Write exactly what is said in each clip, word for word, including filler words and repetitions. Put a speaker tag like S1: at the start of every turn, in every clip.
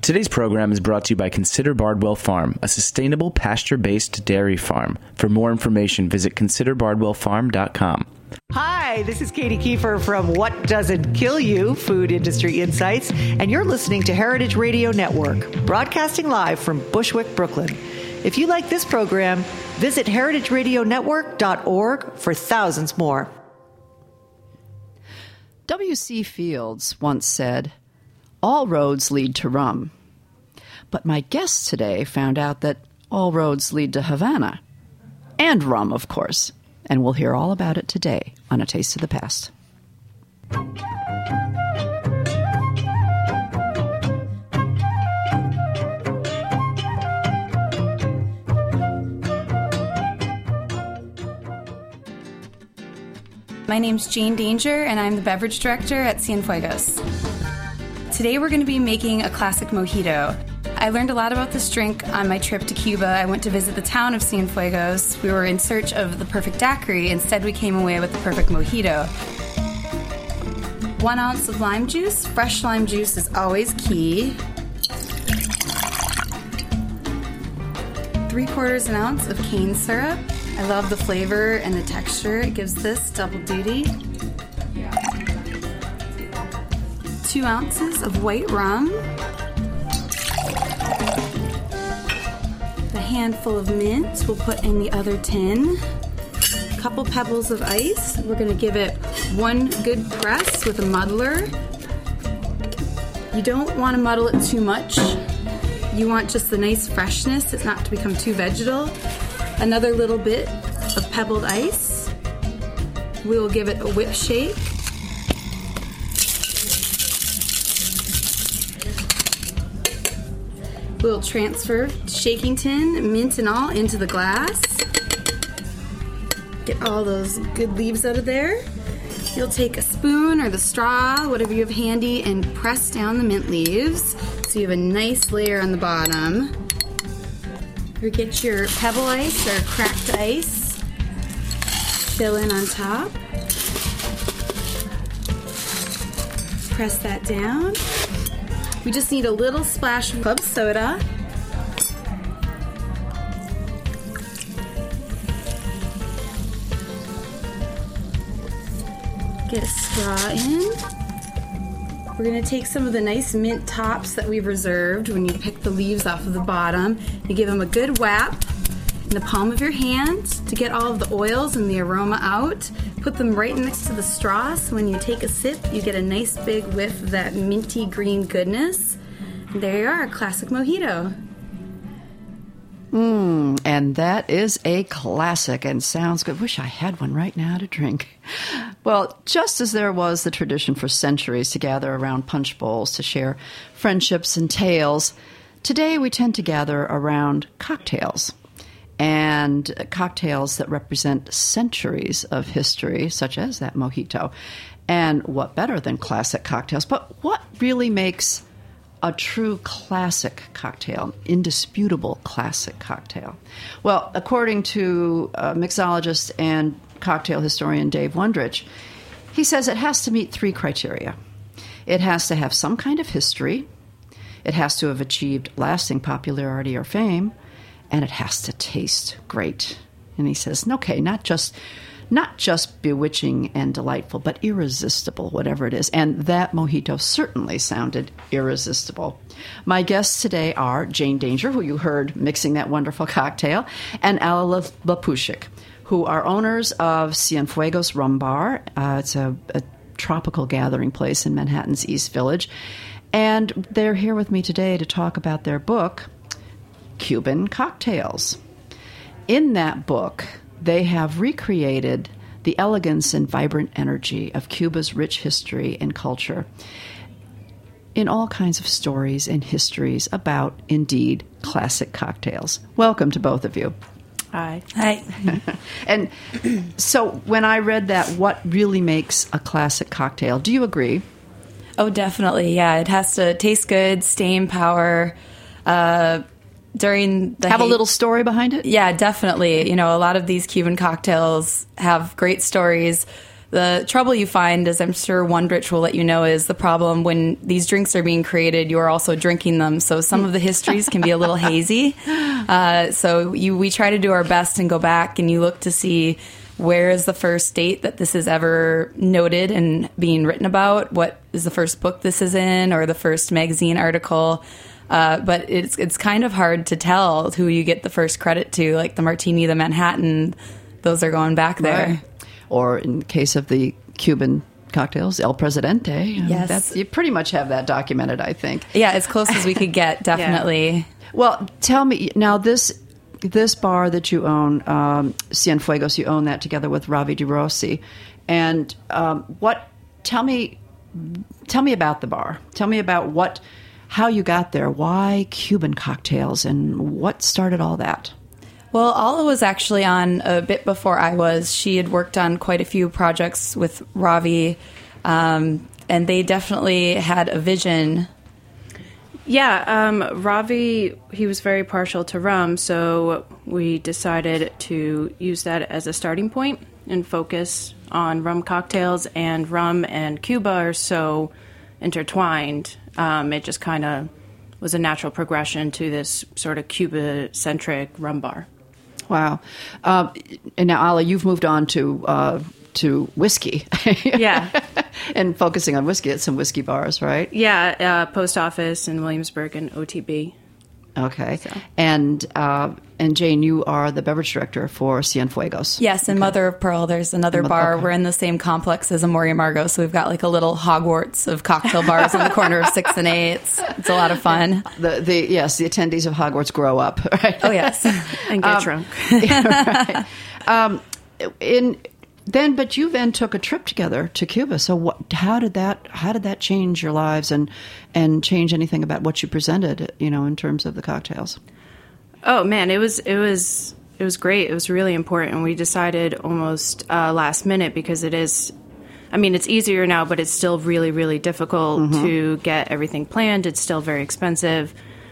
S1: Today's program is brought to you by Consider Bardwell Farm, a sustainable pasture-based dairy farm. For more information, visit consider bardwell farm dot com.
S2: Hi, this is Katie Kiefer from What Doesn't Kill You, Food Industry Insights, and you're listening to Heritage Radio Network, broadcasting live from Bushwick, Brooklyn. If you like this program, visit heritage radio network dot org for thousands more.
S3: W C Fields once said, "All roads lead to rum." But my guest today found out that all roads lead to Havana. And rum, of course. And we'll hear all about it today on A Taste of the Past.
S4: My name's Jane Danger, and I'm the beverage director at Cienfuegos. Today we're going to be making a classic mojito. I learned a lot about this drink on my trip to Cuba. I went to visit the town of Cienfuegos. We were in search of the perfect daiquiri. Instead, we came away with the perfect mojito. One ounce of lime juice. Fresh lime juice is always key. Three quarters an ounce of cane syrup. I love the flavor and the texture. It gives this double duty. Two ounces of white rum. A handful of mint we'll put in the other tin. A couple pebbles of ice. We're going to give it one good press with a muddler. You don't want to muddle it too much. You want just the nice freshness. It's not to become too vegetal. Another little bit of pebbled ice. We will give it a whip shake. We'll transfer shaking tin, mint and all, into the glass. Get all those good leaves out of there. You'll take a spoon or the straw, whatever you have handy, and press down the mint leaves so you have a nice layer on the bottom. Or get your pebble ice or cracked ice. Fill in on top. Press that down. We just need a little splash of club soda. Get a straw in. We're going to take some of the nice mint tops that we've reserved when you pick the leaves off of the bottom. You give them a good whap in the palm of your hand to get all of the oils and the aroma out. Put them right next to the straw, so when you take a sip, you get a nice big whiff of that minty green goodness. And there you are, a classic mojito.
S3: Mmm, and that is a classic and sounds good. Wish I had one right now to drink. Well, just as there was the tradition for centuries to gather around punch bowls to share friendships and tales, today we tend to gather around cocktails. And cocktails that represent centuries of history, such as that mojito. And what better than classic cocktails? But what really makes a true classic cocktail, indisputable classic cocktail? Well, according to uh, mixologist and cocktail historian Dave Wondrich, he says it has to meet three criteria. It has to have some kind of history, it has to have achieved lasting popularity or fame, and it has to taste great. And he says, okay, not just not just bewitching and delightful, but irresistible, whatever it is. And that mojito certainly sounded irresistible. My guests today are Jane Danger, who you heard mixing that wonderful cocktail, and Alla Lapushik, who are owners of Cienfuegos Rum Bar. Uh, it's a, a tropical gathering place in Manhattan's East Village. And they're here with me today to talk about their book, Cuban Cocktails. In that book, they have recreated the elegance and vibrant energy of Cuba's rich history and culture in all kinds of stories and histories about, indeed, classic cocktails. Welcome to both of you.
S4: Hi. Hi.
S3: And so when I read that, what really makes a classic cocktail, do you agree?
S4: Oh, definitely. Yeah, it has to taste good, staying power, uh, during the
S3: have
S4: hate-
S3: a little story behind it?
S4: Yeah, definitely. You know, a lot of these Cuban cocktails have great stories.
S5: The trouble you find, as I'm sure One Rich will let you know, is the problem when these drinks are being created, you're also drinking them. So some of the histories can be a little hazy. Uh, so you, we try to do our best and go back and you look to see where is the first date that this is ever noted and being written about? What is the first book this is in or the first magazine article? Uh, but it's it's kind of hard to tell who you get the first credit to, like the Martini, the Manhattan. Those are going back there.
S3: Right. Or in case of the Cuban cocktails, El Presidente.
S5: Yes.
S3: That's, you pretty much have that documented, I think.
S5: Yeah, as close as we could get, definitely.
S4: Yeah.
S3: Well, tell me, now this this bar that you own, um, Cienfuegos, you own that together with Ravi De Rossi. And um, what, tell me, tell me about the bar. Tell me about what, how you got there, why Cuban cocktails, and what started all that?
S5: Well, Alla was actually on a bit before I was. She had worked on quite a few projects with Ravi, um, and they definitely had a vision.
S6: Yeah, um, Ravi, he was very partial to rum, so we decided to use that as a starting point and focus on rum cocktails, and rum and Cuba are so intertwined. Um, it just kind of was a natural progression to this sort of Cuba-centric rum bar.
S3: Wow. Um, and now, Alla, you've moved on to uh, to whiskey.
S6: Yeah.
S3: And focusing on whiskey at some whiskey bars, right?
S6: Yeah, uh, Post Office in Williamsburg and O T B.
S3: Okay.
S6: So.
S3: And uh, and Jane, you are the beverage director for Cienfuegos.
S5: Yes, and okay. Mother of Pearl, there's another Mother, bar. Okay. We're in the same complex as Amor y Amargo, so we've got like a little Hogwarts of cocktail bars on the corner of sixth and eighth. It's a lot of fun.
S3: The, the Yes, the attendees of Hogwarts grow up, right?
S5: Oh, yes.
S6: And get
S3: um,
S6: drunk.
S3: Yeah, right. Um, in... Then, but you then took a trip together to Cuba. So, what? How did that? How did that change your lives and and change anything about what you presented? You know, in terms of the cocktails.
S6: Oh man, it was it was it was great. It was really important. We decided almost uh, last minute because it is. I mean, it's easier now, but it's still really really difficult mm-hmm. to get everything planned. It's still very expensive,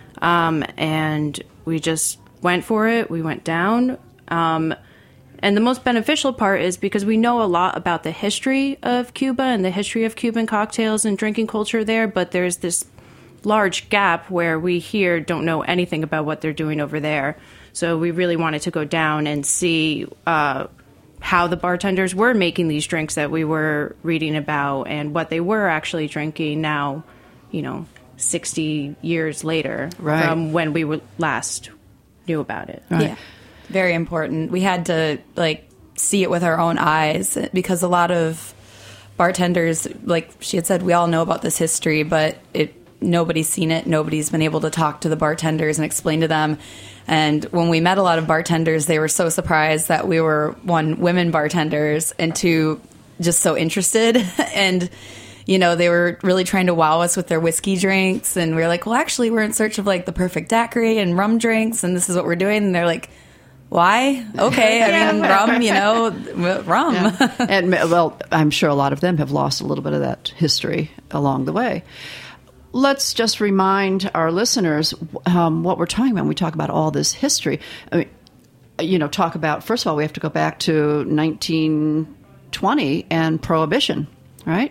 S6: um, and we just went for it. We went down. Um, And the most beneficial part is because we know a lot about the history of Cuba and the history of Cuban cocktails and drinking culture there, but there's this large gap where we here don't know anything about what they're doing over there. So we really wanted to go down and see uh, how the bartenders were making these drinks that we were reading about and what they were actually drinking now, you know, sixty years later
S3: right.
S6: from when we were last knew about it.
S5: Right. Yeah. Very important. We had to like see it with our own eyes because a lot of bartenders, like she had said, we all know about this history, but it nobody's seen it. Nobody's been able to talk to the bartenders and explain to them. And when we met a lot of bartenders, they were so surprised that we were, one, women bartenders, and two, just so interested. And, you know, they were really trying to wow us with their whiskey drinks. And we were like, well, actually, we're in search of like the perfect daiquiri and rum drinks, and this is what we're doing. And they're like, why? Okay, I mean, rum, you know, rum.
S3: Yeah. And, well, I'm sure a lot of them have lost a little bit of that history along the way. Let's just remind our listeners um, what we're talking about when we talk about all this history. I mean, you know, talk about, first of all, we have to go back to nineteen twenty and Prohibition, right?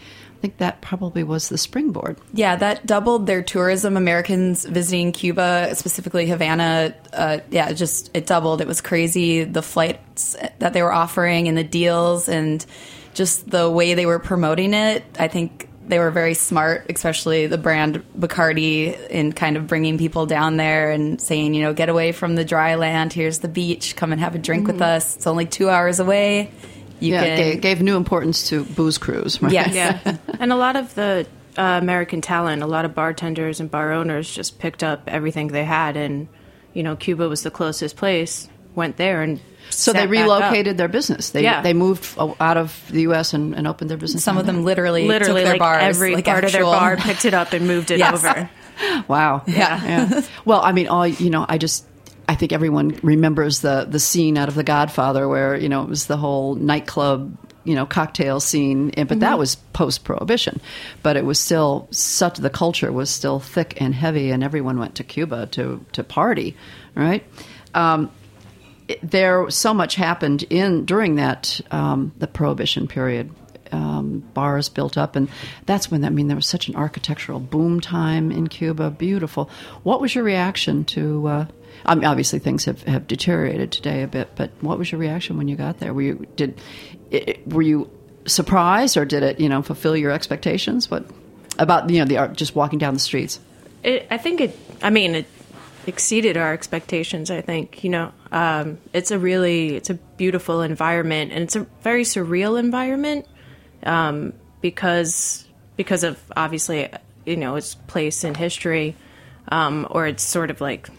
S3: I think that probably was the springboard.
S5: Yeah, that doubled their tourism. Americans visiting Cuba, specifically Havana, uh, yeah, just it doubled. It was crazy, the flights that they were offering and the deals and just the way they were promoting it. I think they were very smart, especially the brand Bacardi, in kind of bringing people down there and saying, you know, get away from the dry land. Here's the beach. Come and have a drink mm-hmm. with us. It's only two hours away. You
S3: yeah,
S5: can...
S3: gave, gave new importance to booze cruise, right?
S5: Yes.
S6: Yeah. And a lot of the uh, American talent, a lot of bartenders and bar owners just picked up everything they had, and, you know, Cuba was the closest place, went there and
S3: So they relocated their business. They
S6: yeah.
S3: they moved out of the U S and, and opened their business.
S5: Some of them literally,
S6: literally
S5: took their
S6: like
S5: bars,
S6: every
S5: like
S6: part
S5: actual...
S6: of their bar picked it up and moved it
S5: yes.
S6: over.
S3: Wow.
S5: Yeah.
S3: yeah. Well, I mean, all you know, I just I think everyone remembers the the scene out of The Godfather where, you know, it was the whole nightclub, you know, cocktail scene, but mm-hmm. that was post-Prohibition. But it was still such, the culture was still thick and heavy, and everyone went to Cuba to to party, right? Um, there so much happened in during that um, the Prohibition period. Um, bars built up, and that's when I mean there was such an architectural boom time in Cuba. Beautiful. What was your reaction to? Uh, I mean, obviously things have, have deteriorated today a bit, but what was your reaction when you got there? Were you did it, were you surprised, or did it you know fulfill your expectations? What about you know the art, just walking down the streets?
S6: It, I think it. I mean, it exceeded our expectations. I think you know um, it's a really it's a beautiful environment, and it's a very surreal environment. Um, because because of obviously you know its place in history, um, or it's sort of like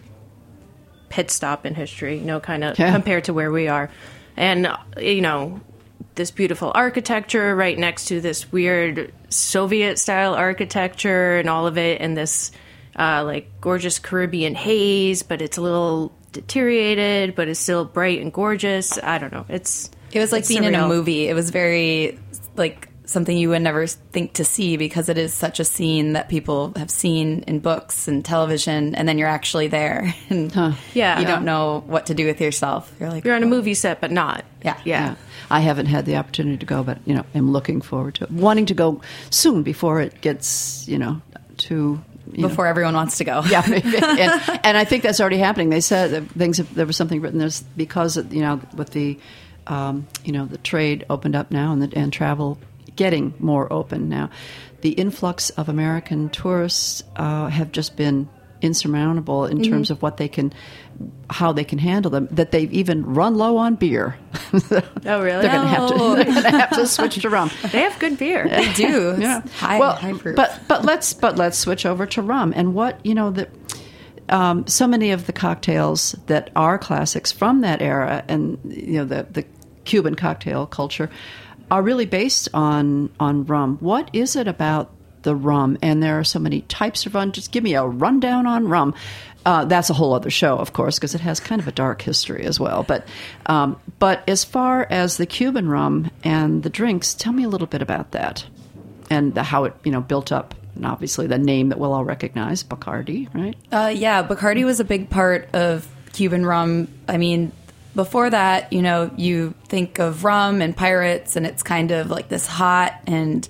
S6: pit stop in history, you know, kind of yeah. compared to where we are, and you know this beautiful architecture right next to this weird Soviet style architecture and all of it, and this uh, like gorgeous Caribbean haze, but it's a little deteriorated, but it's still bright and gorgeous. I don't know. It's
S5: it was like being surreal. In a movie. It was very like something you would never think to see because it is such a scene that people have seen in books and television, and then you're actually there, and huh. yeah, you don't know what to do with yourself. You're like
S6: you're on a movie set, but not.
S5: Yeah.
S6: yeah,
S3: yeah. I haven't had the opportunity to go, but you know, I'm looking forward to it. Wanting to go soon before it gets you know too. You
S5: Before
S3: know.
S5: everyone wants to go.
S3: Yeah, and, and I think that's already happening. They said that things. Have, there was something written. There's because of, you know with the. Um, you know, the trade opened up now and, the, and travel getting more open now. The influx of American tourists uh, have just been insurmountable in mm-hmm. terms of what they can, how they can handle them, that they've even run low on beer.
S6: Oh, really?
S3: They're going to have to they're going to have to switch to rum.
S6: They have good beer.
S5: They do.
S3: Yeah.
S5: High,
S3: well,
S5: high proof.
S3: But, but, let's, but let's switch over to rum. And what, you know, the... Um, so many of the cocktails that are classics from that era, and you know the the Cuban cocktail culture, are really based on on rum. What is it about the rum? And there are so many types of rum. Just give me a rundown on rum. Uh, that's a whole other show, of course, because it has kind of a dark history as well. But um, but as far as the Cuban rum and the drinks, tell me a little bit about that and the, how it you know built up. And obviously the name that we'll all recognize, Bacardi, right?
S5: Uh, yeah, Bacardi was a big part of Cuban rum. I mean, before that, you know, you think of rum and pirates, and it's kind of like this hot and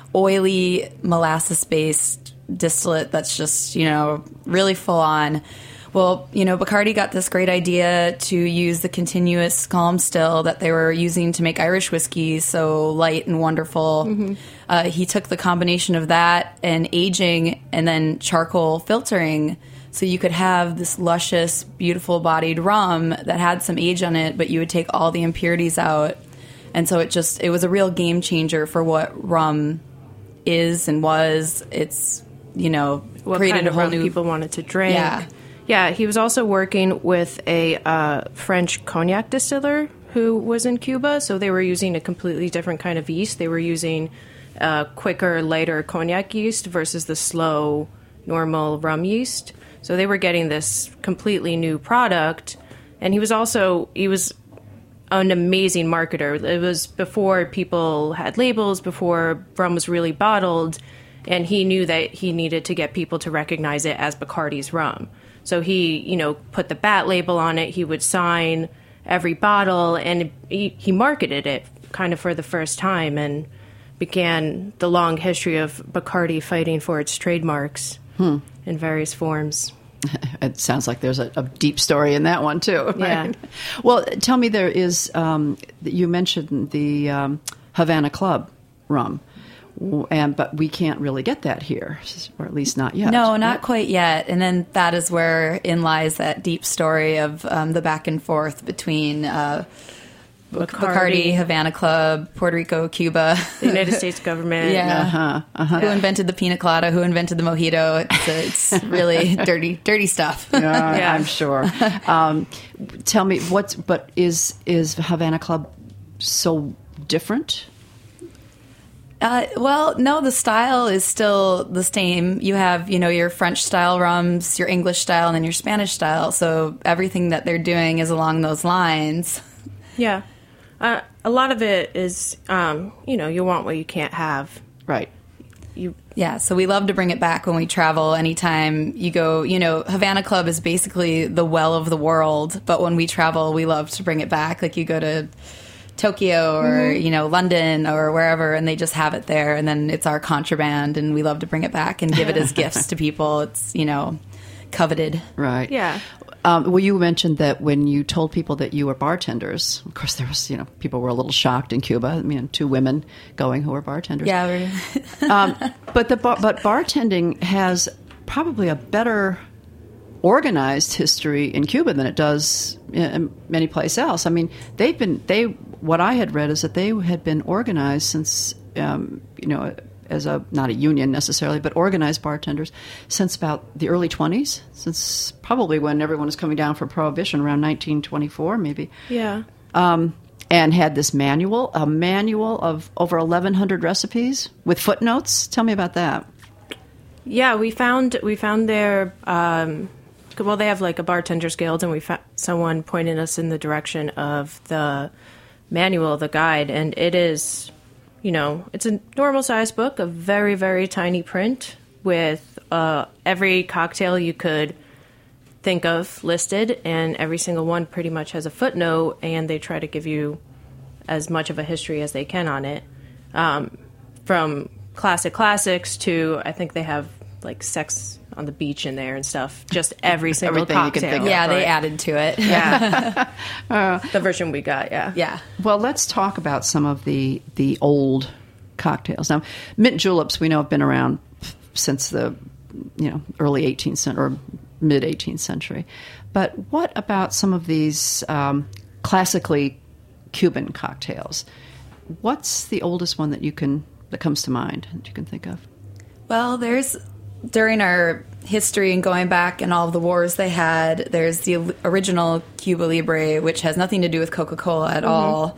S5: oily molasses-based distillate that's just, you know, really full on. Well, you know, Bacardi got this great idea to use the continuous calm still that they were using to make Irish whiskey so light and wonderful. Mm-hmm. Uh, he took the combination of that and aging and then charcoal filtering so you could have this luscious, beautiful bodied rum that had some age on it, but you would take all the impurities out. And so it just, it was a real game changer for what rum is and was. It's, you know,
S6: what
S5: created
S6: kind of
S5: a whole
S6: rum
S5: new
S6: people wanted to drink.
S5: Yeah.
S6: Yeah, he was also working with a uh, French cognac distiller who was in Cuba, so they were using a completely different kind of yeast. They were using uh, quicker, lighter cognac yeast versus the slow, normal rum yeast. So they were getting this completely new product, and he was also, he was an amazing marketer. It was before people had labels, before rum was really bottled, and he knew that he needed to get people to recognize it as Bacardi's rum. So he, you know, put the bat label on it. He would sign every bottle, and he, he marketed it kind of for the first time and began the long history of Bacardi fighting for its trademarks hmm. in various forms.
S3: It sounds like there's a, a deep story in that one, too. Right?
S6: Yeah.
S3: Well, tell me, there is, um, you mentioned the um, Havana Club rum. And but we can't really get that here, or at least not yet.
S5: No, not
S3: right?
S5: quite yet. And then that is where in lies that deep story of um, the back and forth between uh, Bacardi. Bacardi, Havana Club, Puerto Rico, Cuba,
S6: the United States government.
S5: Yeah,
S3: uh-huh, uh-huh.
S5: Who invented the pina colada? Who invented the mojito? It's, it's really dirty, dirty stuff.
S3: Yeah,
S6: yeah.
S3: I'm sure. Um, tell me, what's but is is Havana Club so different?
S5: Uh, well, no, the style is still the same. You have, you know, your French style rums, your English style, and then your Spanish style. So everything that they're doing is along those lines.
S6: Yeah. Uh, a lot of it is, um, you know, you want what you can't have.
S3: Right.
S6: You
S5: Yeah, so we love to bring it back when we travel. Anytime you go, you know, Havana Club is basically the well of the world, but when we travel, we love to bring it back. Like you go to Tokyo or, mm-hmm. you know, London or wherever, and they just have it there, and then it's our contraband, and we love to bring it back and give it as gifts to people. It's, you know, coveted.
S3: Right.
S6: Yeah.
S3: Um, well, you mentioned that when you told people that you were bartenders, of course, there was, you know, people were a little shocked in Cuba. I mean, two women going who were bartenders.
S5: Yeah.
S3: um, but the bar- but bartending has probably a better organized history in Cuba than it does in any place else. I mean, they've been they. What I had read is that they had been organized since, um, you know. as a, not a union necessarily, but organized bartenders since about the early twenties, since probably when everyone was coming down for Prohibition around nineteen twenty-four, maybe.
S6: Yeah.
S3: Um, and had this manual, a manual of over eleven hundred recipes with footnotes. Tell me about that.
S6: Yeah, we found we found their, um, well, they have like a bartender's guild, and we found someone pointed us in the direction of the manual, the guide, and it is... You know, it's a normal-sized book, a very, very tiny print with uh, every cocktail you could think of listed, and every single one pretty much has a footnote, and they try to give you as much of a history as they can on it. Um, from classic classics to, I think they have, like, sex on the beach in there and stuff. Just every single
S3: Everything you can
S6: cocktail.
S3: think of.
S5: Yeah,
S6: right?
S5: they added to it.
S6: Yeah. uh, the version we got, yeah.
S5: Yeah.
S3: Well, let's talk about some of the the old cocktails. Now, mint juleps we know have been around since the you know early eighteenth century or mid eighteenth century. But what about some of these um, classically Cuban cocktails? What's the oldest one that you can that comes to mind that you can think of?
S5: Well, there's during our history and going back and all of the wars they had, there's the original Cuba Libre, which has nothing to do with Coca-Cola at mm-hmm. all.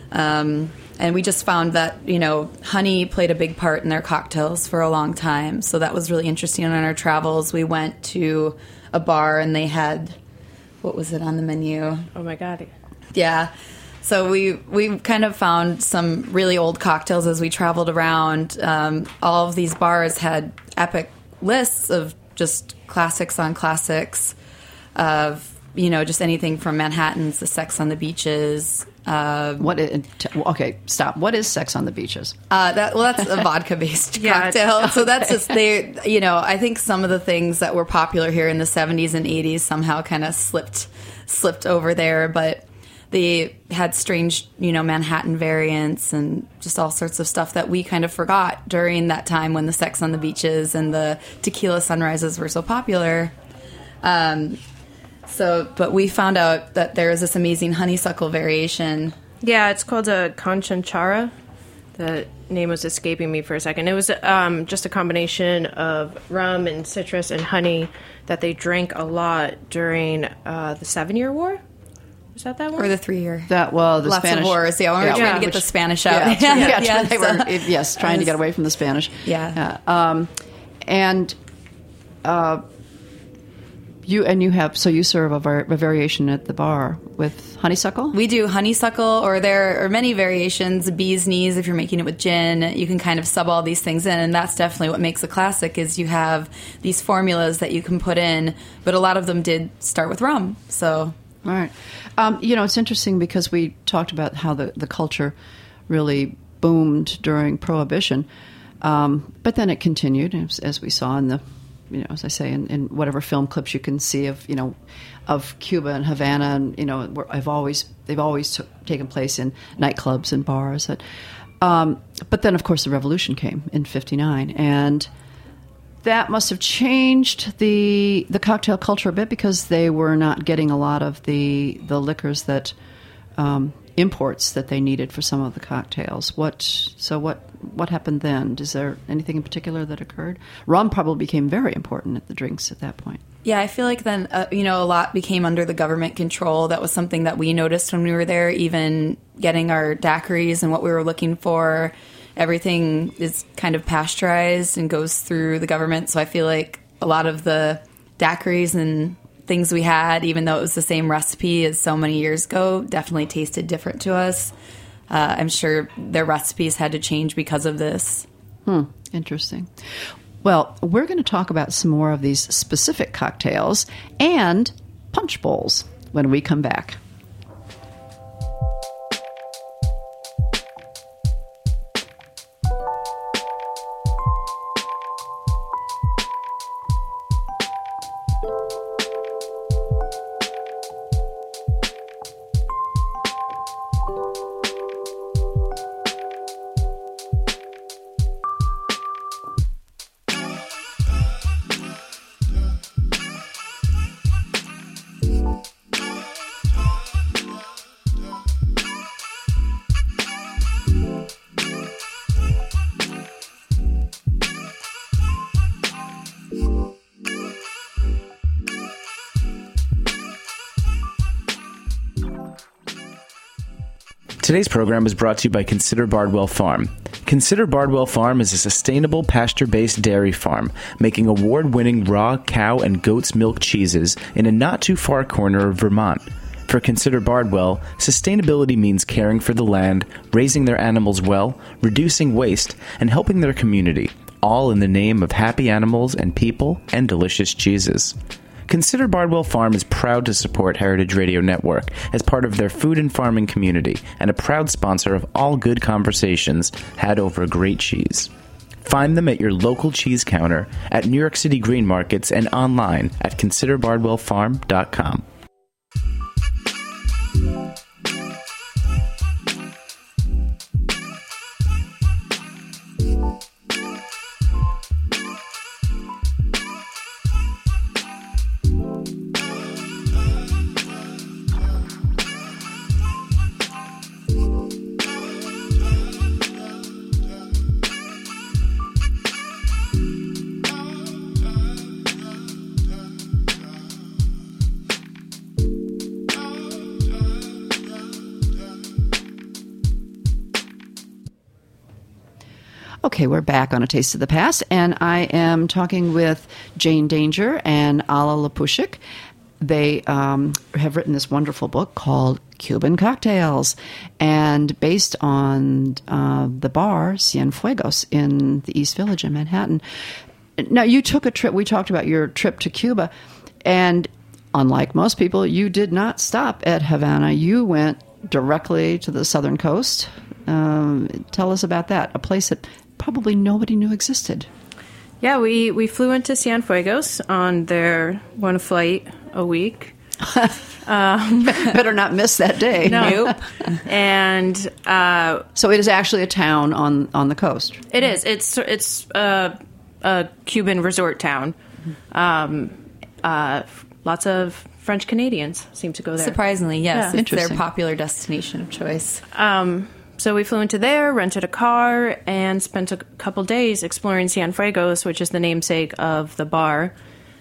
S5: Um, and we just found that, you know, honey played a big part in their cocktails for a long time. So that was really interesting. On our travels, we went to a bar and they had, what was it on the menu?
S6: Oh, my God.
S5: Yeah. So we we kind of found some really old cocktails as we traveled around. Um, all of these bars had epic lists of just classics on classics of, you know, just anything from Manhattans to Sex on the Beaches. Uh,
S3: what is, okay, stop. What is Sex on the Beaches?
S5: Uh, that, well, that's a vodka-based
S6: yeah,
S5: cocktail.
S6: okay.
S5: So that's just, they, you know, I think some of the things that were popular here in the seventies and eighties somehow kind of slipped slipped over there, but they had strange, you know, Manhattan variants and just all sorts of stuff that we kind of forgot during that time when the Sex on the Beaches and the tequila sunrises were so popular. Um, so, but we found out that there is this amazing honeysuckle variation.
S6: Yeah, it's called a Conchanchara. The name was escaping me for a second. It was um, just a combination of rum and citrus and honey that they drank a lot during uh, the Seven Year War. Is that that one?
S5: Or the three-year?
S3: That well, the
S5: Lots
S3: Spanish
S5: of wars. Yeah, when we were
S3: yeah,
S5: trying to get
S3: which,
S5: the Spanish out.
S3: Yeah, yeah,
S5: yeah,
S3: yeah they
S5: so,
S3: were yes trying to get away from the Spanish.
S5: Yeah,
S3: uh, um, and uh, you and you have so you serve a, var- a variation at the bar with honeysuckle.
S5: We do honeysuckle, or there are many variations. Bee's knees, if you're making it with gin, you can kind of sub all these things in, and that's definitely what makes a classic. Is you have these formulas that you can put in, but a lot of them did start with rum. So.
S3: All right. Um, you know, it's interesting because we talked about how the, the culture really boomed during Prohibition, um, but then it continued, as, as we saw in the, you know, as I say, in, in whatever film clips you can see of, you know, of Cuba and Havana, and you know, where I've always they've always t- taken place in nightclubs and bars. That, um, but then, of course, the Revolution came in fifty-nine, and that must have changed the the cocktail culture a bit because they were not getting a lot of the the liquors that um, imports that they needed for some of the cocktails. What so what what happened then? Is there anything in particular that occurred? Rum probably became very important at the drinks at that point.
S5: Yeah, I feel like then, uh, you know, a lot became under the government control. That was something that we noticed when we were there, even getting our daiquiris and what we were looking for. Everything is kind of pasteurized and goes through the government. So I feel like a lot of the daiquiris and things we had, even though it was the same recipe as so many years ago, definitely tasted different to us. Uh, I'm sure their recipes had to change because of this.
S3: Hmm. Interesting. Well, we're going to talk about some more of these specific cocktails and punch bowls when we come back.
S1: Today's program is brought to you by Consider Bardwell Farm. Consider Bardwell Farm is a sustainable pasture-based dairy farm, making award-winning raw cow and goat's milk cheeses in a not-too-far corner of Vermont. For Consider Bardwell, sustainability means caring for the land, raising their animals well, reducing waste, and helping their community, all in the name of happy animals and people and delicious cheeses. Consider Bardwell Farm is proud to support Heritage Radio Network as part of their food and farming community and a proud sponsor of all good conversations had over great cheese. Find them at your local cheese counter, at New York City Green Markets, and online at consider bardwell farm dot com.
S3: Okay, we're back on A Taste of the Past, and I am talking with Jane Danger and Alla Lapushik. They um, have written this wonderful book called Cuban Cocktails, and based on uh, the bar Cienfuegos in the East Village in Manhattan. Now, you took a trip, we talked about your trip to Cuba, and unlike most people, you did not stop at Havana. You went directly to the southern coast. Um, tell us about that, a place that probably nobody knew existed.
S6: Yeah, we, we flew into Cienfuegos on their one flight a week.
S3: um, Better not miss that day.
S6: No. Nope. And uh,
S3: so it is actually a town on, on the coast.
S6: It is. It's it's uh, a Cuban resort town. Um, uh, lots of French Canadians seem to go there.
S5: Surprisingly, yes,
S6: Yeah.
S5: it's their popular destination of choice.
S6: Um, So we flew into there, rented a car, and spent a couple days exploring Cienfuegos, which is the namesake of the bar.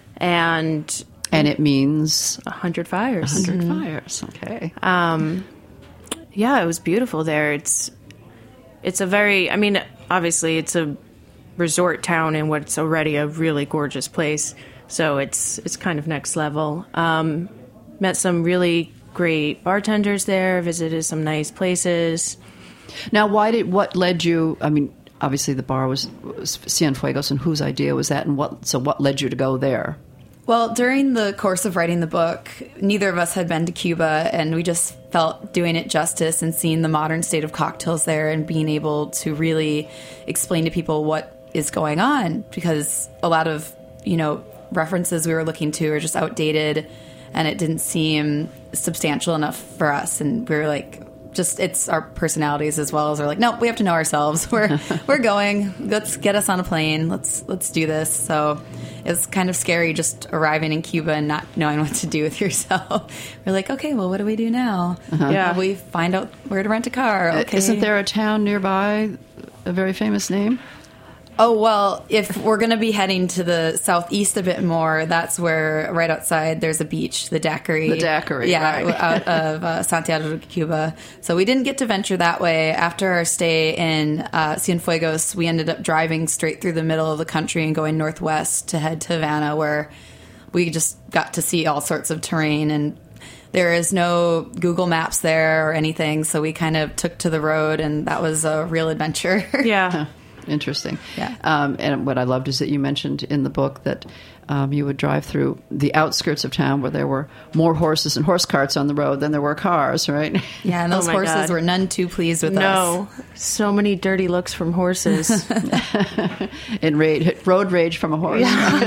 S6: And
S3: and it means
S6: a hundred fires.
S3: A hundred
S6: Mm-hmm.
S3: fires. Okay.
S6: Um, yeah, it was beautiful there. It's it's a very, I mean, obviously it's a resort town in what's already a really gorgeous place. So it's it's kind of next level. Um, met some really great bartenders there. Visited some nice places.
S3: Now, why did what led you? I mean, obviously the bar was, was Cienfuegos, and whose idea was that? And what? So, what led you to go there?
S5: Well, during the course of writing the book, neither of us had been to Cuba, and we just felt doing it justice and seeing the modern state of cocktails there and being able to really explain to people what is going on, because a lot of, you know, references we were looking to are just outdated, and it didn't seem substantial enough for us, and we were like, just it's our personalities as well as we're like, no, we have to know ourselves. We're we're going. Let's get us on a plane. Let's let's do this. So it's kind of scary just arriving in Cuba and not knowing what to do with yourself. We're like, okay, well, what do we do now?
S3: Uh-huh.
S6: Yeah,
S5: we find out where to rent a car. Okay,
S3: Isn't there a town nearby, a very famous name?
S5: Oh, well, if we're going to be heading to the southeast a bit more, that's where, right outside, there's a beach, the Daiquiri.
S3: The Daiquiri,
S5: yeah,
S3: right.
S5: out of uh, Santiago de Cuba. So we didn't get to venture that way. After our stay in uh, Cienfuegos, we ended up driving straight through the middle of the country and going northwest to head to Havana, where we just got to see all sorts of terrain, and there is no Google Maps there or anything, so we kind of took to the road, and that was a real adventure.
S6: Yeah.
S3: Interesting.
S5: Yeah.
S3: Um, and what I loved is that you mentioned in the book that um, you would drive through the outskirts of town where there were more horses and horse carts on the road than there were cars, right?
S5: Yeah, and those
S6: Oh my
S5: horses
S6: God.
S5: were none too pleased with us.
S6: No, so many dirty looks from horses.
S3: In rage, road rage from a horse.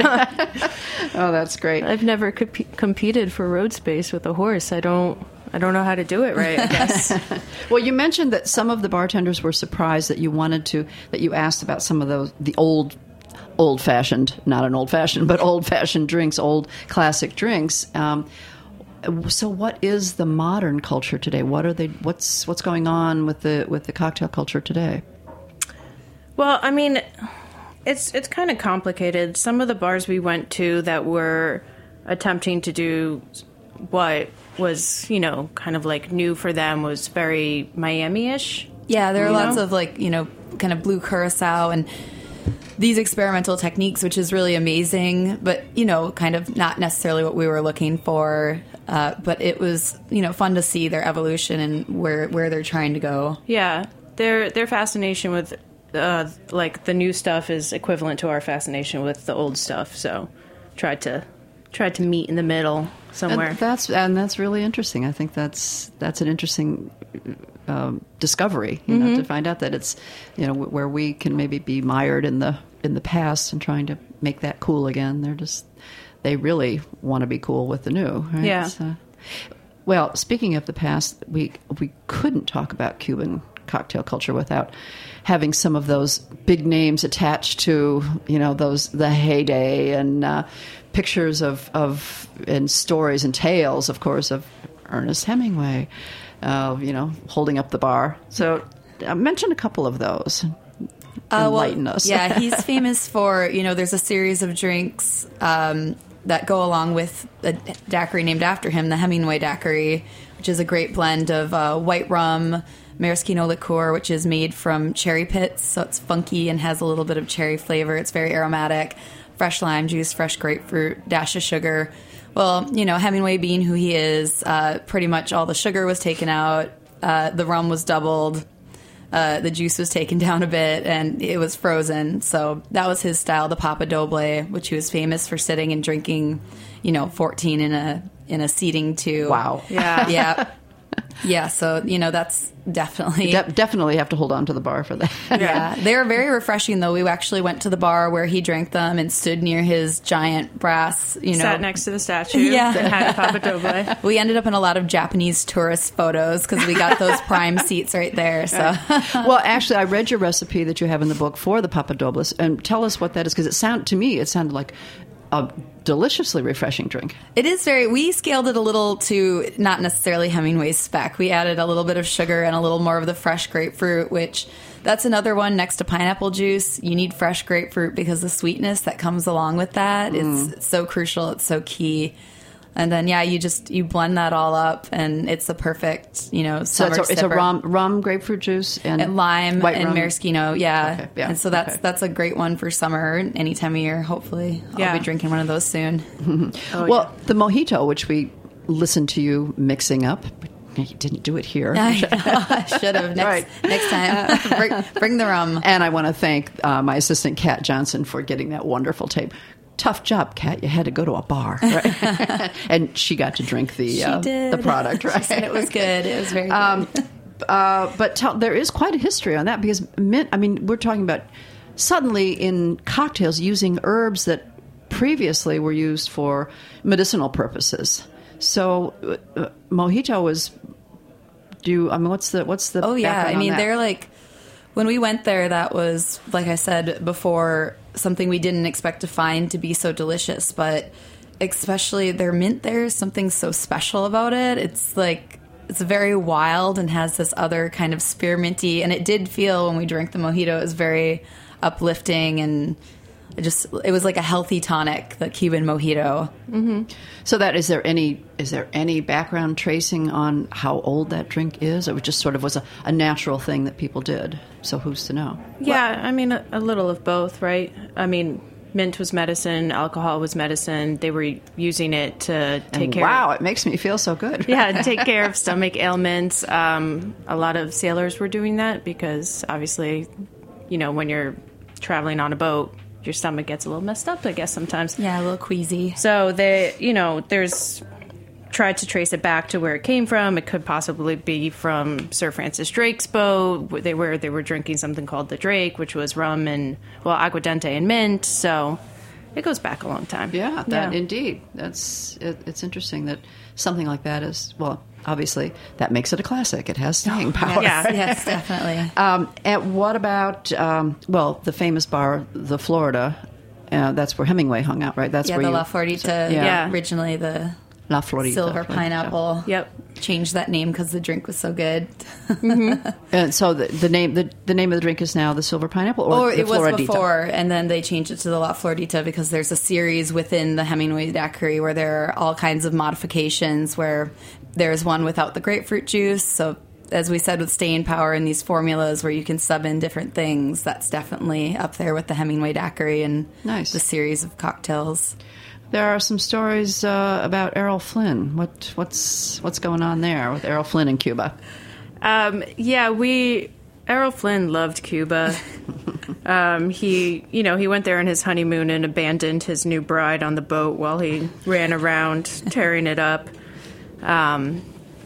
S3: Oh, that's great.
S6: I've never comp- competed for road space with a horse. I don't. I don't know how to do it right, I guess.
S3: Well, you mentioned that some of the bartenders were surprised that you wanted to, that you asked about some of those, the old, old-fashioned, not an old-fashioned, but old-fashioned drinks, old classic drinks. Um, so, what is the modern culture today? What are they? What's what's going on with the with the cocktail culture today?
S6: Well, I mean, it's it's kind of complicated. Some of the bars we went to that were attempting to do what was, you know, kind of like new for them was very Miami-ish.
S5: Yeah, there are
S6: You
S5: lots
S6: know?
S5: of like, you know, kind of blue curacao and these experimental techniques, which is really amazing, but, you know, kind of not necessarily what we were looking for. Uh, but it was, you know, fun to see their evolution and where, where they're trying to go.
S6: Yeah, their their fascination with uh, like the new stuff is equivalent to our fascination with the old stuff. So, tried to tried to meet in the middle somewhere.
S3: And that's and that's really interesting. I think that's that's an interesting um, discovery. You know, to find out that it's, you know, where we can maybe be mired in the in the past and trying to make that cool again. They're just they really want to be cool with the new. Right?
S6: Yeah.
S3: So, well, speaking of the past, we we couldn't talk about Cuban cocktail culture without having some of those big names attached to, you know, those the heyday and uh, pictures of of and stories and tales, of course, of Ernest Hemingway, uh, you know, holding up the bar. So uh, mention a couple of those.
S5: Uh,
S3: Enlighten
S5: well,
S3: us.
S5: Yeah, he's famous for, you know, there's a series of drinks um, that go along with a daiquiri named after him, the Hemingway daiquiri, which is a great blend of uh, white rum, maraschino liqueur, which is made from cherry pits, so it's funky and has a little bit of cherry flavor. It's very aromatic. Fresh lime juice, fresh grapefruit, dash of sugar. Well, you know, Hemingway being who he is, uh, pretty much all the sugar was taken out, uh, the rum was doubled, uh, the juice was taken down a bit, and it was frozen. So that was his style, the Papa Doble, which he was famous for sitting and drinking, you know, fourteen in a in a seating to.
S3: Wow.
S6: Yeah.
S5: Yeah. Yeah, so, you know, that's definitely...
S3: De- definitely have to hold on to the bar for that.
S5: Yeah, they were very refreshing, though. We actually went to the bar where he drank them and stood near his giant brass, you know...
S6: Sat next to the statue
S5: Yeah.
S6: and had a Papa Doble.
S5: We ended up in a lot of Japanese tourist photos because we got those prime seats right there, so...
S3: Well, actually, I read your recipe that you have in the book for the Papa Dobles, and tell us what that is, because it sound to me it sounded like a deliciously refreshing drink.
S5: It is very... We scaled it a little to not necessarily Hemingway's spec. We added a little bit of sugar and a little more of the fresh grapefruit, which that's another one next to pineapple juice. You need fresh grapefruit because the sweetness that comes along with that is mm. so crucial. It's so key. And then, yeah, you just, you blend that all up, and it's the perfect, you know,
S3: So
S5: summer
S3: it's a, it's a
S5: sipper.
S3: rum, rum, grapefruit juice, and,
S5: And lime
S3: white
S5: and
S3: rum.
S5: maraschino, yeah.
S3: Okay, yeah,
S5: And so that's
S3: okay.
S5: that's a great one for summer, any time of year, hopefully.
S6: Yeah.
S5: I'll be drinking one of those soon.
S6: Oh,
S3: well, the mojito, which we listened to you mixing up, but you didn't do it here.
S5: I know, I should have. Next,
S3: Right.
S5: next time, bring, bring the rum.
S3: And I want to thank uh, my assistant, Kat Johnson, for getting that wonderful tape. Tough job, Kat. You had to go to a bar, right? And she got to drink the uh,
S5: did.
S3: the product, right?
S5: She said it was good. It was very good.
S3: Um, uh, but tell, there is quite a history on that because mint. I mean, we're talking about suddenly in cocktails using herbs that previously were used for medicinal purposes. So uh, mojito was. Do you, I mean, what's the what's the?
S5: Oh yeah,
S3: background
S5: I mean
S3: on that?
S5: they're like when we went there. That was, like I said before, something we didn't expect to find to be so delicious. But especially their mint, there's something so special about it. It's like it's very wild and has this other kind of spearminty. And it did feel when we drank the mojito, it was very uplifting and. It just it was like a healthy tonic, the Cuban mojito.
S3: Mm-hmm. So that is there any is there any background tracing on how old that drink is? It just sort of was a, a natural thing that people did. So who's to know?
S6: Yeah, I mean, a, a little of both, right? I mean, mint was medicine, alcohol was medicine. They were using it to take
S3: And
S6: care
S3: wow,
S6: of...
S3: it makes me feel so good.
S6: Yeah, take care of stomach ailments. Um, a lot of sailors were doing that because obviously you know, when you're traveling on a boat, your stomach gets a little messed up, I guess, sometimes.
S5: Yeah, a little queasy.
S6: So they, you know, there's tried to trace it back to where it came from. It could possibly be from Sir Francis Drake's boat, where they were they were drinking something called the Drake, which was rum and well, aguardente and mint. So it goes back a long time.
S3: Yeah, that
S6: Yeah.
S3: indeed. That's it, it's interesting that something like that is, well, obviously that makes it a classic. It has staying power.
S6: Yeah.
S5: Yes, definitely.
S3: Um, and what about, um, well, the famous bar, the Florida? Uh, that's where Hemingway hung out, right? That's
S5: Yeah,
S3: where
S5: the
S3: you,
S5: La Florita.
S3: Yeah.
S6: Yeah.
S5: Originally the
S3: La Florida.
S5: silver pineapple.
S6: Yep.
S5: Changed that name because the drink was so good.
S3: And so the, the name the, the name of the drink is now the silver pineapple, or,
S5: Or
S3: the
S5: it was
S3: Floridita?
S5: before, and then they changed it to the La Floridita because there's a series within the Hemingway daiquiri where there are all kinds of modifications where there's one without the grapefruit juice. So as we said with staying power in these formulas where you can sub in different things, that's definitely up there with the Hemingway daiquiri and
S3: Nice.
S5: the series of cocktails.
S3: There are some stories uh, about Errol Flynn. What what's what's going on there with Errol Flynn in Cuba?
S6: Um, yeah, we Errol Flynn loved Cuba. um, he, you know, he went there on his honeymoon and abandoned his new bride on the boat while he ran around tearing it up. Um,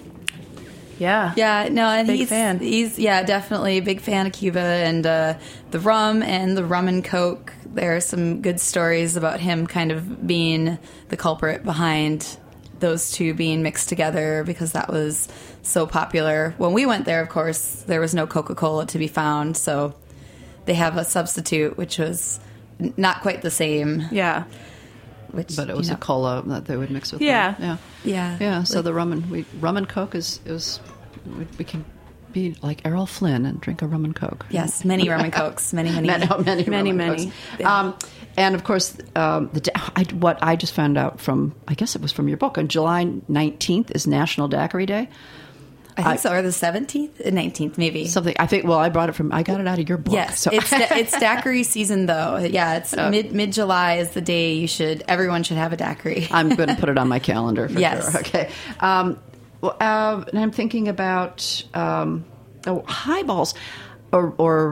S6: yeah,
S5: Yeah, no, and
S6: Big
S5: he's
S6: fan.
S5: he's yeah, definitely a big fan of Cuba and uh, the rum and the rum and coke. There are some good stories about him kind of being the culprit behind those two being mixed together because that was so popular. When we went there, of course, there was no Coca-Cola to be found, so they have a substitute, which was n- not quite the same.
S6: yeah.
S5: Which,
S3: But it
S5: you
S3: was
S5: know,
S3: a cola that they would mix with.
S6: Yeah.
S3: them. yeah,
S5: Yeah.
S3: yeah. So
S5: Like-
S3: the rum and we, rum and coke is it was we, we can be like Errol Flynn and drink a rum and coke.
S5: Yes, many rum and cokes, many, many.
S3: many, many,
S6: Many,
S3: rum and
S6: many.
S3: cokes. Um, and of course, um, the, da- I, what I just found out from I guess it was from your book on July nineteenth is National Daiquiri Day.
S5: I think
S3: I-
S5: so, or the seventeenth, nineteenth, maybe.
S3: Something I think. Well, I brought it from. I got it out of your book.
S5: Yes,
S3: So
S5: it's it's daiquiri season though. Yeah, it's mid mid July is the day you should everyone should have a daiquiri.
S3: I'm going to put it on my calendar for
S5: Yes.
S3: sure. Okay. Um, well, uh, and I'm thinking about um, oh, highballs or, or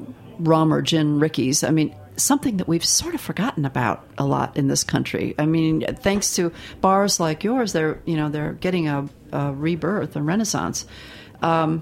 S3: rum or gin rickeys. I mean, something that we've sort of forgotten about a lot in this country. I mean, thanks to bars like yours, they're you know they're getting a, a rebirth, a renaissance. Um,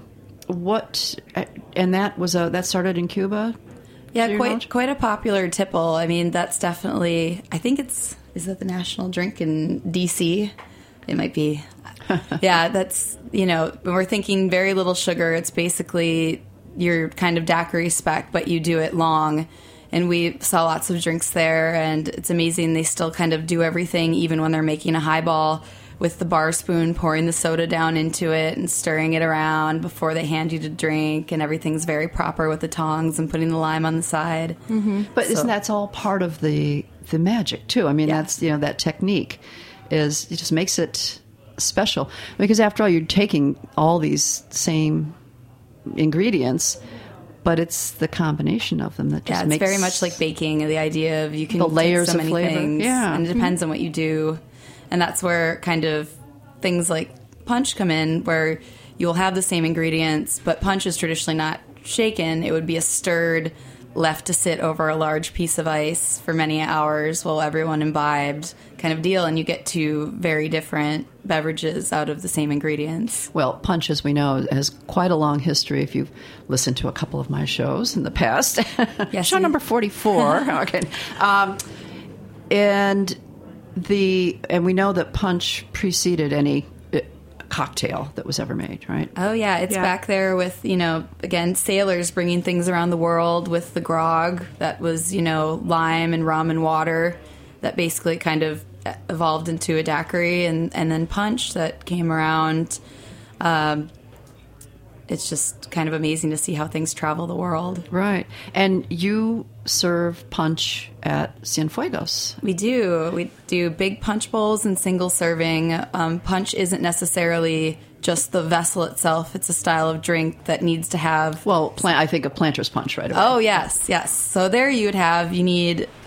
S3: what and that was a that started in Cuba.
S5: Yeah,
S3: to your
S5: quite
S3: knowledge?
S5: quite a popular tipple. I mean, that's definitely. I think it's is that the national drink in D C. It might be. Yeah, that's you know when we're thinking very little sugar. It's basically your kind of daiquiri spec, but you do it long. And we saw lots of drinks there, and it's amazing. They still kind of do everything, even when they're making a highball, with the bar spoon, pouring the soda down into it and stirring it around before they hand you to drink. And everything's very proper with the tongs and putting the lime on the side. Mm-hmm.
S3: But isn't that's all part of the the magic too? I mean,
S5: Yeah.
S3: that's you know that technique is it just makes it special because after all, you're taking all these same ingredients, but it's the combination of them that just
S5: Yeah, it's
S3: makes
S5: very much like baking. The idea of you can
S3: The
S5: take
S3: layers
S5: so
S3: of
S5: many
S3: flavor.
S5: things,
S3: Yeah.
S5: and it depends on what you do. And that's where kind of things like punch come in, where you'll have the same ingredients, but punch is traditionally not shaken. It would be a stirred, left to sit over a large piece of ice for many hours while everyone imbibed kind of deal, and you get two very different beverages out of the same ingredients.
S3: Well, punch, as we know, has quite a long history. If you've listened to a couple of my shows in the past,
S5: Yes,
S3: show
S5: we-
S3: number forty-four. Okay, um, and the and we know that punch preceded any uh, cocktail that was ever made, right?
S5: Oh yeah, it's
S6: Yeah.
S5: back there with, you know, again, sailors bringing things around the world with the grog that was, you know, lime and rum and water that basically kind of evolved into a daiquiri, and, and then punch that came around. Um, it's just kind of amazing to see how things travel the world.
S3: Right. And you serve punch at Cienfuegos.
S5: We do. We do big punch bowls and single serving. Um, punch isn't necessarily just the vessel itself. It's a style of drink that needs to have
S3: Well, plant, I think of Planter's Punch right away.
S5: Oh, yes, yes. So there you would have, you need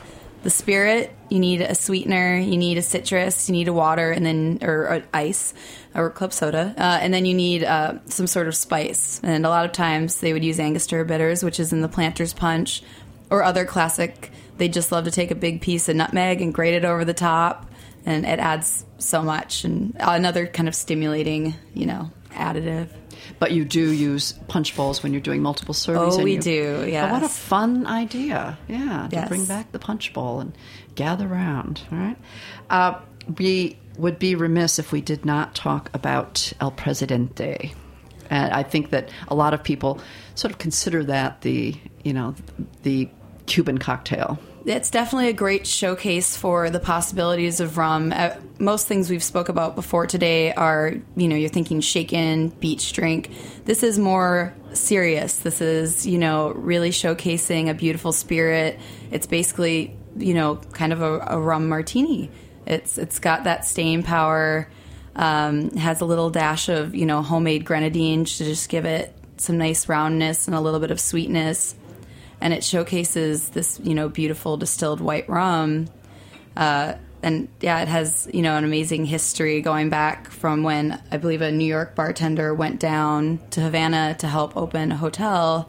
S5: the spirit, you need a sweetener, you need a citrus, you need a water, and then or, or ice or club soda, uh, and then you need uh, some sort of spice. And a lot of times they would use Angostura bitters, which is in the Planter's Punch, or other classic. They just love to take a big piece of nutmeg and grate it over the top, and it adds so much. And another kind of stimulating, you know, additive.
S3: But you do use punch bowls when you're doing multiple servings.
S5: Oh,
S3: and
S5: we
S3: you,
S5: do, yes.
S3: Oh, what a fun idea. Yeah, to
S5: Yes.
S3: bring back the punch bowl and gather around. All right. Uh, we would be remiss if we did not talk about El Presidente. And I think that a lot of people sort of consider that the, you know, the Cuban cocktail.
S5: It's definitely a great showcase for the possibilities of rum. Uh, most things we've spoke about before today are, you know, you're thinking shaken, beach drink. This is more serious. This is, you know, really showcasing a beautiful spirit. It's basically, you know, kind of a, a rum martini. It's It's got that staying power, um, has a little dash of, you know, homemade grenadine to just give it some nice roundness and a little bit of sweetness. And it showcases this, you know, beautiful distilled white rum. Uh, and, yeah, it has, you know, an amazing history going back from when, I believe, a New York bartender went down to Havana to help open a hotel.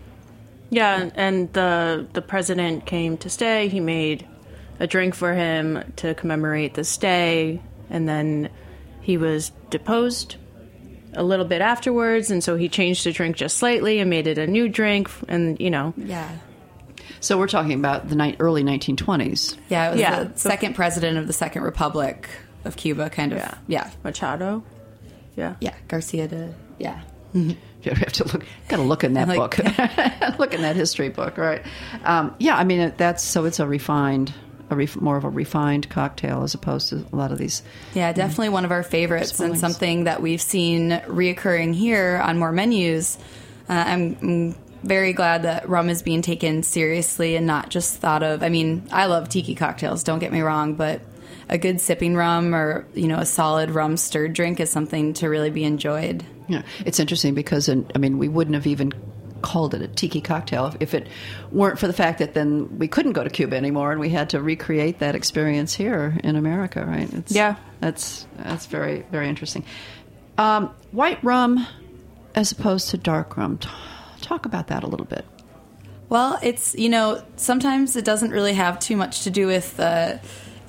S6: Yeah, and the the president came to stay. He made a drink for him to commemorate the stay, and then he was deposed a little bit afterwards, and so he changed the drink just slightly and made it a new drink, and, you know.
S5: Yeah.
S3: So we're talking about the ni- early nineteen twenties.
S5: Yeah, it was
S6: Yeah.
S5: the second president of the Second Republic of Cuba, kind of.
S6: Yeah.
S5: Yeah.
S6: Machado. Yeah.
S5: Yeah, Garcia de... Yeah.
S3: You have to look. Got to look in that
S5: Like-
S3: book. Look in that history book, right? Um, yeah, I mean that's so it's a refined, a ref, more of a refined cocktail as opposed to a lot of these.
S5: Yeah, definitely one of our favorites and
S3: Swellings.
S5: something that we've seen reoccurring here on more menus. Uh, I'm, I'm very glad that rum is being taken seriously and not just thought of. I mean, I love tiki cocktails, don't get me wrong, but a good sipping rum or, you know, a solid rum stirred drink is something to really be enjoyed.
S3: Yeah, it's interesting because in, I mean we wouldn't have even called it a tiki cocktail if it weren't for the fact that then we couldn't go to Cuba anymore and we had to recreate that experience here in America, right? It's,
S6: Yeah.
S3: that's that's very very interesting. Um, white rum as opposed to dark rum. T- talk about that a little bit.
S5: Well, it's, you know, sometimes it doesn't really have too much to do with uh,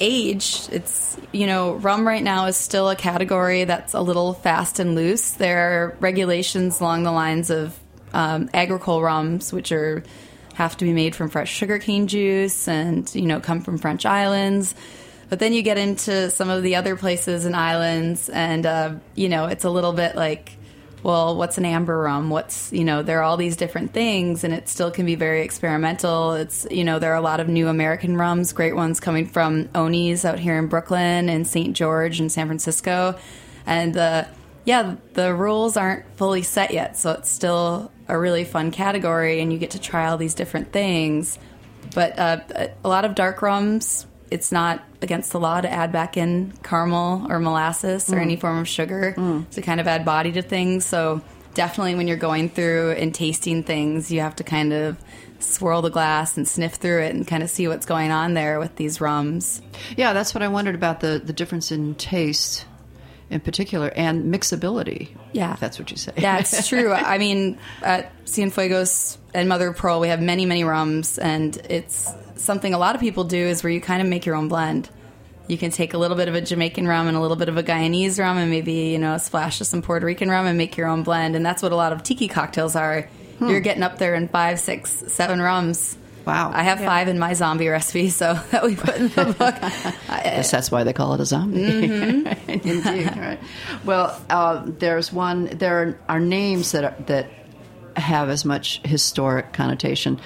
S5: age. It's, you know, rum right now is still a category that's a little fast and loose. There are regulations along the lines of um, agricole rums, which are have to be made from fresh sugarcane juice and, you know, come from French islands. But then you get into some of the other places and islands, and, uh, you know, it's a little bit like, well, what's an amber rum? What's, you know, there are all these different things, and it still can be very experimental. It's, you know, there are a lot of new American rums, great ones coming from Oni's out here in Brooklyn and Saint George and San Francisco. And, uh, yeah, the rules aren't fully set yet, so it's still a really fun category, and you get to try all these different things. But uh, a lot of dark rums, it's not against the law to add back in caramel or molasses or
S3: Mm.
S5: any form of sugar
S3: Mm.
S5: to kind of add body to things. So definitely when you're going through and tasting things, you have to kind of swirl the glass and sniff through it and kind of see what's going on there with these rums.
S3: Yeah, that's what I wondered about the, the difference in taste in particular and mixability.
S5: Yeah.
S3: If that's what you say.
S5: That's true. I mean, at Cienfuegos and Mother of Pearl, we have many, many rums, and it's something a lot of people do is where you kind of make your own blend. You can take a little bit of a Jamaican rum and a little bit of a Guyanese rum and maybe, you know, a splash of some Puerto Rican rum and make your own blend. And that's what a lot of tiki cocktails are.
S3: Hmm.
S5: You're getting up there in five, six, seven rums.
S3: Wow.
S5: I have
S6: Yeah.
S5: five in my zombie recipe, so that we put in the book.
S3: I guess that's why they call it a zombie.
S5: Mm-hmm.
S3: Indeed. Right. Well, uh, there's one. There are names that are, that have as much historic connotation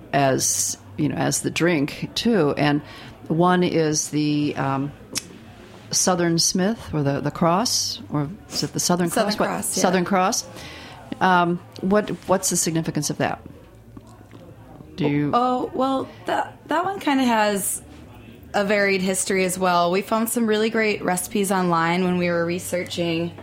S3: as you know as the drink too, and one is the um, Southern Smith or the the Cross, or is it the Southern
S5: Southern
S3: Cross? What-
S5: Cross, yeah.
S3: Southern Cross. Um, what what's the significance of that? Do you?
S5: Oh, well, that that one kind of has a varied history as well. We found some really great recipes online when we were researching,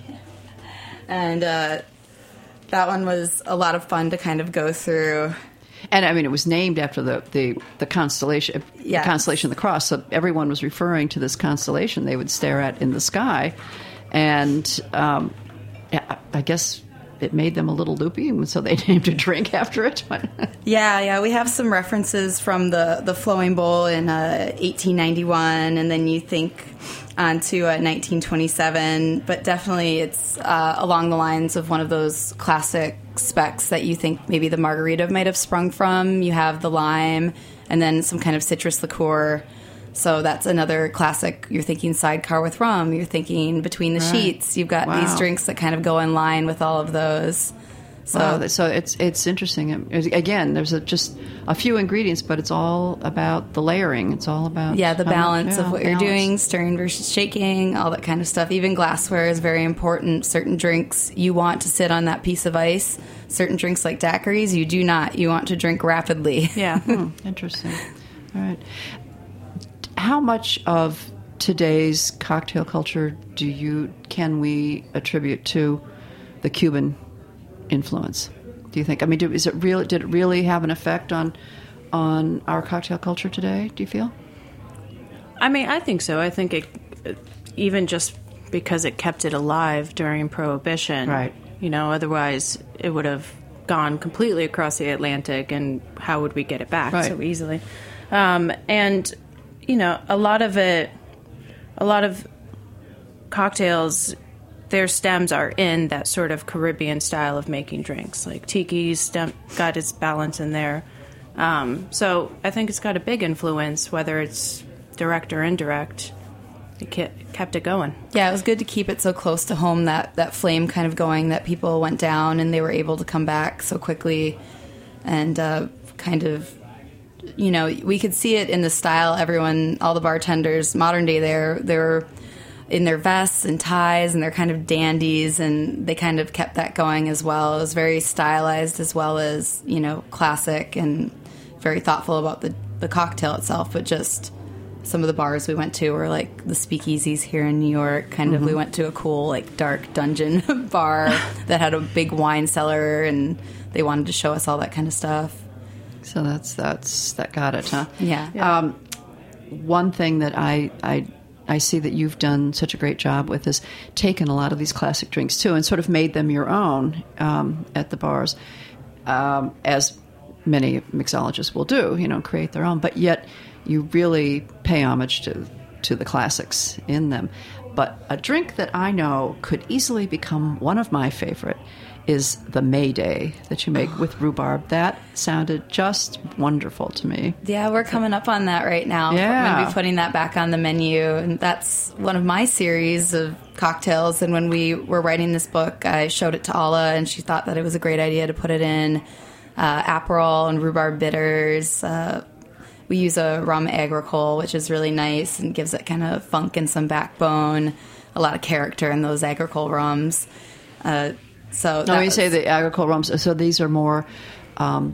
S5: and uh, that one was a lot of fun to kind of go through.
S3: And I mean, it was named after the, the, the constellation,
S5: Yes.
S3: the constellation of the cross. So everyone was referring to this constellation they would stare at in the sky. And um, yeah, I guess it made them a little loopy, and so they named a drink after it.
S5: Yeah, yeah, we have some references from the, the Flowing Bowl in uh, eighteen ninety-one, and then you think on to uh, nineteen twenty-seven, but definitely it's uh, along the lines of one of those classic specs that you think maybe the margarita might have sprung from. You have the lime and then some kind of citrus liqueur. So that's another classic. You're thinking sidecar with rum. You're thinking between the
S3: Right.
S5: sheets. You've got
S3: Wow.
S5: these drinks that kind of go in line with all of those. So,
S3: So, so it's it's interesting. It- Again, there's a, just a few ingredients, but it's all about the layering. It's all about
S5: yeah, the
S3: how much-
S5: balance
S3: yeah,
S5: of what you're
S3: balance.
S5: doing, stirring versus shaking, all that kind of stuff. Even glassware is very important. Certain drinks you want to sit on that piece of ice. Certain drinks like daiquiris, you do not. You want to drink rapidly.
S6: Yeah.
S3: Hmm, interesting. All right. How much of today's cocktail culture do you can we attribute to the Cuban influence? Do you think? I mean, do, is it real? Did it really have an effect on on our cocktail culture today? Do you feel?
S6: I mean, I think so. I think it, even just because it kept it alive during Prohibition.
S3: Right.
S6: You know, otherwise it would have gone completely across the Atlantic, and how would we get it back
S3: Right.
S6: so easily? Um, and, you know, a lot of it, a lot of cocktails, their stems are in that sort of Caribbean style of making drinks. Like Tiki's stem got its balance in there. Um, so I think it's got a big influence, whether it's direct or indirect. It ke- kept it going.
S5: Yeah, it was good to keep it so close to home, that, that flame kind of going, that people went down and they were able to come back so quickly and uh, kind of, you know, we could see it in the style. Everyone, all the bartenders, modern day, they're, they're in their vests and ties and they're kind of dandies, and they kind of kept that going as well. It was very stylized as well as, you know, classic and very thoughtful about the, the cocktail itself, but just... Some of the bars we went to were like the speakeasies here in New York. Kind of, we went to a cool, like, dark dungeon bar that had a big wine cellar, and they wanted to show us all that kind of stuff.
S3: So that's that's that got it, huh?
S5: Yeah.
S3: Um, one thing that I, I I see that you've done such a great job with is taken a lot of these classic drinks too and sort of made them your own um, at the bars, um, as many mixologists will do. You know, create their own, but yet you really pay homage to to the classics in them. But a drink that I know could easily become one of my favorite is the Mayday that you make with rhubarb. That sounded just wonderful to me.
S5: Yeah, we're coming up on that right now.
S3: Yeah.
S5: We're going to be putting that back on the menu. And that's one of my series of cocktails. And when we were writing this book, I showed it to Alla, and she thought that it was a great idea to put it in uh, Aperol and rhubarb bitters. Uh, we use a rum agricole, which is really nice and gives it kind of funk and some backbone, a lot of character in those agricole rums. Uh, so
S3: No,
S5: that
S3: you
S5: was-
S3: say the agricole rums, so these are more, um,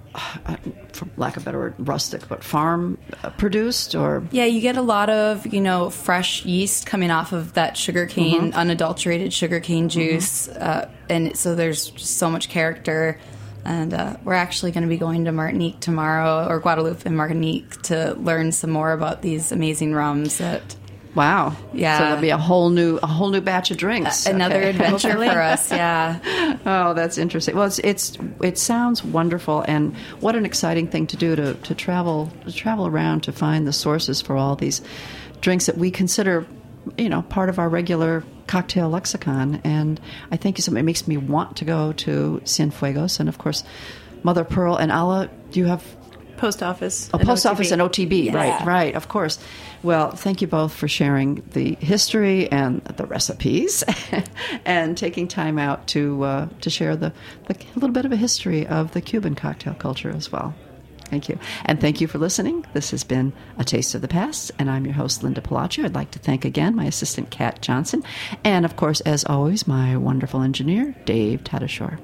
S3: for lack of a better word, rustic, but farm uh, produced, or
S5: Yeah, you get a lot of, you know, fresh yeast coming off of that sugarcane,
S3: Mm-hmm.
S5: unadulterated sugarcane juice. Uh, and so there's just so much character. And uh, we're actually going to be going to Martinique tomorrow, or Guadeloupe and Martinique, to learn some more about these amazing rums. That
S3: wow,
S5: Yeah.
S3: So there'll be a whole new a whole new batch of drinks.
S5: another
S3: Okay.
S5: adventure for us. Yeah.
S3: Oh, that's interesting. Well, it's, it's it sounds wonderful, and what an exciting thing to do to, to travel to travel around to find the sources for all these drinks that we consider, you know, part of our regular cocktail lexicon. And I think it makes me want to go to Cienfuegos, and of course, Mother Pearl and Alla. Do you have
S6: Post office.
S3: a
S6: and
S3: post
S6: O T B.
S3: office and O T B? Right, right, of course. Well, thank you both for sharing the history and the recipes, and taking time out to uh, to share the, the a little bit of a history of the Cuban cocktail culture as well. Thank you. And thank you for listening. This has been A Taste of the Past, and I'm your host, Linda Palaccio. I'd like to thank again my assistant, Kat Johnson, and of course, as always, my wonderful engineer, Dave Tatasciore.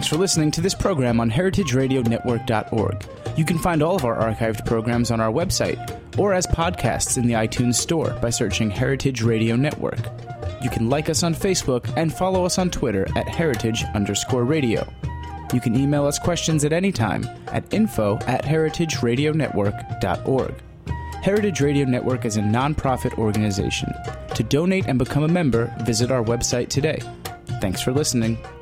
S1: Thanks for listening to this program on heritage radio network dot org. You can find all of our archived programs on our website or as podcasts in the iTunes Store by searching Heritage Radio Network. You can like us on Facebook and follow us on Twitter at heritage underscore radio. You can email us questions at any time at info at heritage radio network dot org. Heritage Radio Network is a nonprofit organization. To donate and become a member, visit our website today. Thanks for listening.